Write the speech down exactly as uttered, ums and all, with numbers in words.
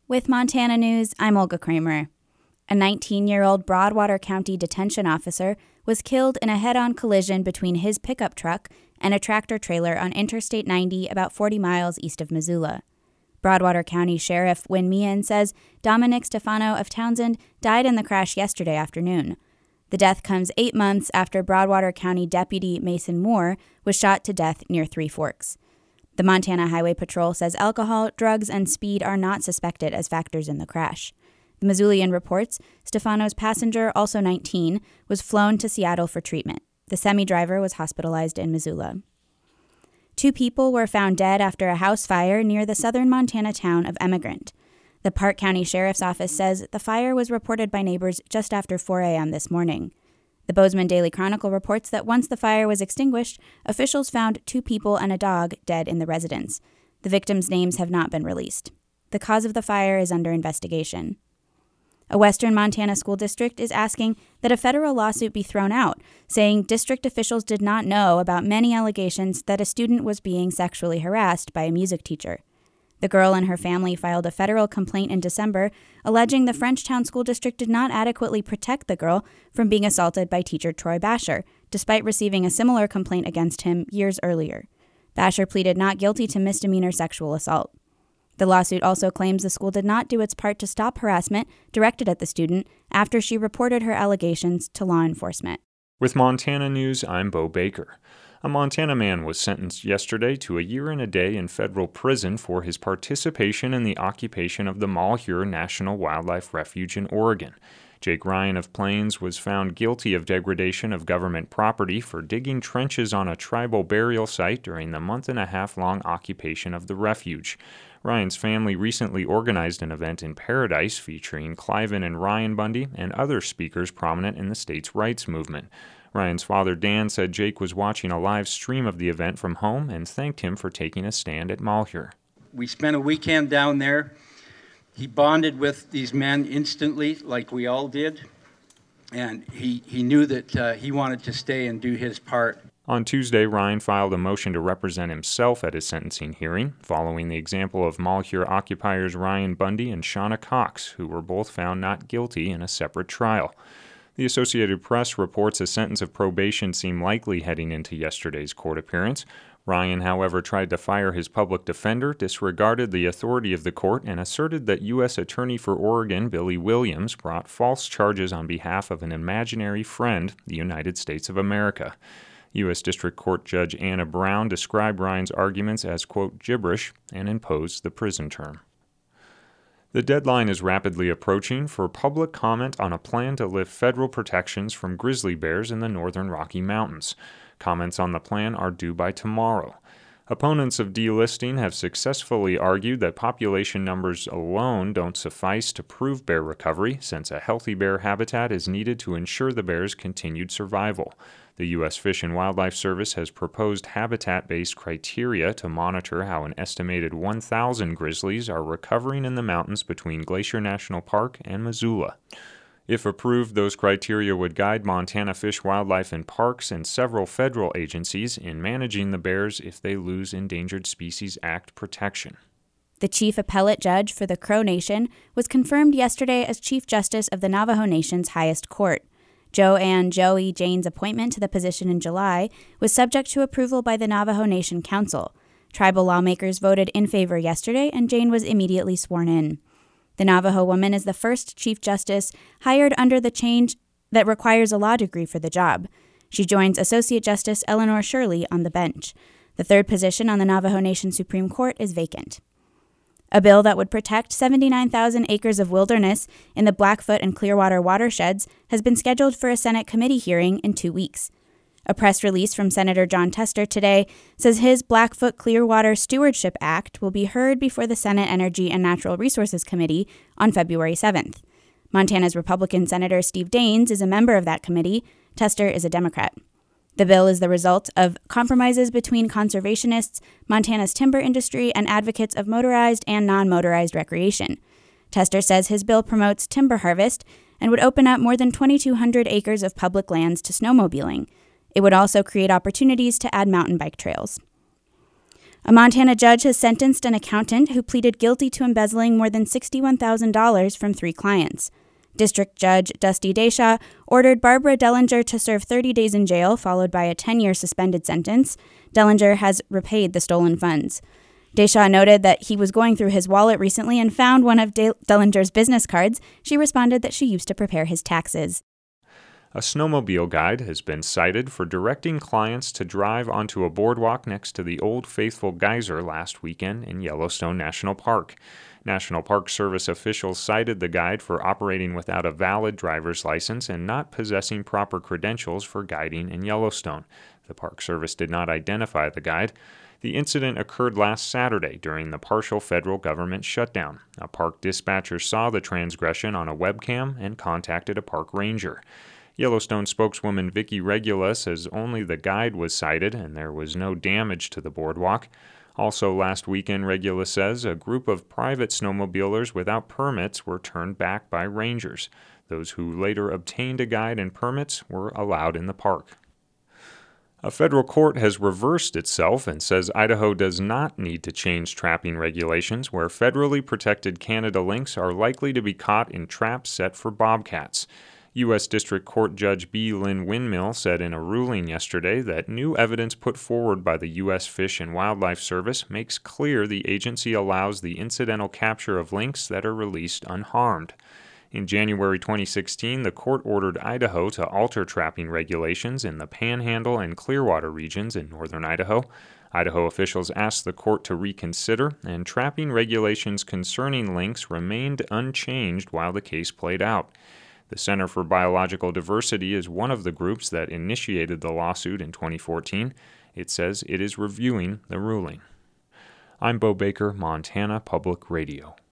With Montana News, I'm Olga Kramer. A nineteen-year-old Broadwater County detention officer was killed in a head-on collision between his pickup truck and a tractor-trailer on Interstate ninety about forty miles east of Missoula. Broadwater County Sheriff Wynn Meehan says Dominic Stefano of Townsend died in the crash yesterday afternoon. The death comes eight months after Broadwater County Deputy Mason Moore was shot to death near Three Forks. The Montana Highway Patrol says alcohol, drugs, and speed are not suspected as factors in the crash. The Missoulian reports Stefano's passenger, also nineteen, was flown to Seattle for treatment. The semi-driver was hospitalized in Missoula. Two people were found dead after a house fire near the southern Montana town of Emigrant. The Park County Sheriff's Office says the fire was reported by neighbors just after four a.m. this morning. The Bozeman Daily Chronicle reports that once the fire was extinguished, officials found two people and a dog dead in the residence. The victims' names have not been released. The cause of the fire is under investigation. A western Montana school district is asking that a federal lawsuit be thrown out, saying district officials did not know about many allegations that a student was being sexually harassed by a music teacher. The girl and her family filed a federal complaint in December, alleging the Frenchtown School District did not adequately protect the girl from being assaulted by teacher Troy Basher, despite receiving a similar complaint against him years earlier. Basher pleaded not guilty to misdemeanor sexual assault. The lawsuit also claims the school did not do its part to stop harassment directed at the student after she reported her allegations to law enforcement. With Montana News, I'm Bo Baker. A Montana man was sentenced yesterday to a year and a day in federal prison for his participation in the occupation of the Malheur National Wildlife Refuge in Oregon. Jake Ryan of Plains was found guilty of degradation of government property for digging trenches on a tribal burial site during the month-and-a-half-long occupation of the refuge. Ryan's family recently organized an event in Paradise featuring Cliven and Ryan Bundy and other speakers prominent in the state's rights movement. Ryan's father, Dan, said Jake was watching a live stream of the event from home and thanked him for taking a stand at Malheur. We spent a weekend down there. He bonded with these men instantly, like we all did, and he, he knew that uh, he wanted to stay and do his part. On Tuesday, Ryan filed a motion to represent himself at his sentencing hearing, following the example of Malheur occupiers Ryan Bundy and Shauna Cox, who were both found not guilty in a separate trial. The Associated Press reports a sentence of probation seemed likely heading into yesterday's court appearance. Ryan, however, tried to fire his public defender, disregarded the authority of the court, and asserted that U S Attorney for Oregon Billy Williams brought false charges on behalf of an imaginary friend, the United States of America. U S District Court Judge Anna Brown described Ryan's arguments as, quote, gibberish, and imposed the prison term. The deadline is rapidly approaching for public comment on a plan to lift federal protections from grizzly bears in the northern Rocky Mountains. Comments on the plan are due by tomorrow. Opponents of delisting have successfully argued that population numbers alone don't suffice to prove bear recovery, since a healthy bear habitat is needed to ensure the bear's continued survival. The U S Fish and Wildlife Service has proposed habitat-based criteria to monitor how an estimated one thousand grizzlies are recovering in the mountains between Glacier National Park and Missoula. If approved, those criteria would guide Montana Fish, Wildlife, and Parks and several federal agencies in managing the bears if they lose Endangered Species Act protection. The chief appellate judge for the Crow Nation was confirmed yesterday as Chief Justice of the Navajo Nation's highest court. Joanne Joey Jane's appointment to the position in July was subject to approval by the Navajo Nation Council. Tribal lawmakers voted in favor yesterday, and Jane was immediately sworn in. The Navajo woman is the first Chief Justice hired under the change that requires a law degree for the job. She joins Associate Justice Eleanor Shirley on the bench. The third position on the Navajo Nation Supreme Court is vacant. A bill that would protect seventy-nine thousand acres of wilderness in the Blackfoot and Clearwater watersheds has been scheduled for a Senate committee hearing in two weeks. A press release from Senator Jon Tester today says his Blackfoot Clearwater Stewardship Act will be heard before the Senate Energy and Natural Resources Committee on February seventh. Montana's Republican Senator Steve Daines is a member of that committee. Tester is a Democrat. The bill is the result of compromises between conservationists, Montana's timber industry, and advocates of motorized and non-motorized recreation. Tester says his bill promotes timber harvest and would open up more than twenty-two hundred acres of public lands to snowmobiling. It would also create opportunities to add mountain bike trails. A Montana judge has sentenced an accountant who pleaded guilty to embezzling more than sixty-one thousand dollars from three clients. District Judge Dusty Desha ordered Barbara Dellinger to serve thirty days in jail, followed by a ten-year suspended sentence. Dellinger has repaid the stolen funds. Desha noted that he was going through his wallet recently and found one of De- Dellinger's business cards. She responded that she used to prepare his taxes. A snowmobile guide has been cited for directing clients to drive onto a boardwalk next to the Old Faithful Geyser last weekend in Yellowstone National Park. National Park Service officials cited the guide for operating without a valid driver's license and not possessing proper credentials for guiding in Yellowstone. The Park Service did not identify the guide. The incident occurred last Saturday during the partial federal government shutdown. A park dispatcher saw the transgression on a webcam and contacted a park ranger. Yellowstone spokeswoman Vicki Regula says only the guide was cited and there was no damage to the boardwalk. Also last weekend, Regula says, a group of private snowmobilers without permits were turned back by rangers. Those who later obtained a guide and permits were allowed in the park. A federal court has reversed itself and says Idaho does not need to change trapping regulations where federally protected Canada lynx are likely to be caught in traps set for bobcats. U S. District Court Judge B. Lynn Windmill said in a ruling yesterday that new evidence put forward by the U S. Fish and Wildlife Service makes clear the agency allows the incidental capture of lynx that are released unharmed. In January twenty sixteen, the court ordered Idaho to alter trapping regulations in the Panhandle and Clearwater regions in northern Idaho. Idaho officials asked the court to reconsider, and trapping regulations concerning lynx remained unchanged while the case played out. The Center for Biological Diversity is one of the groups that initiated the lawsuit in twenty fourteen. It says it is reviewing the ruling. I'm Bo Baker, Montana Public Radio.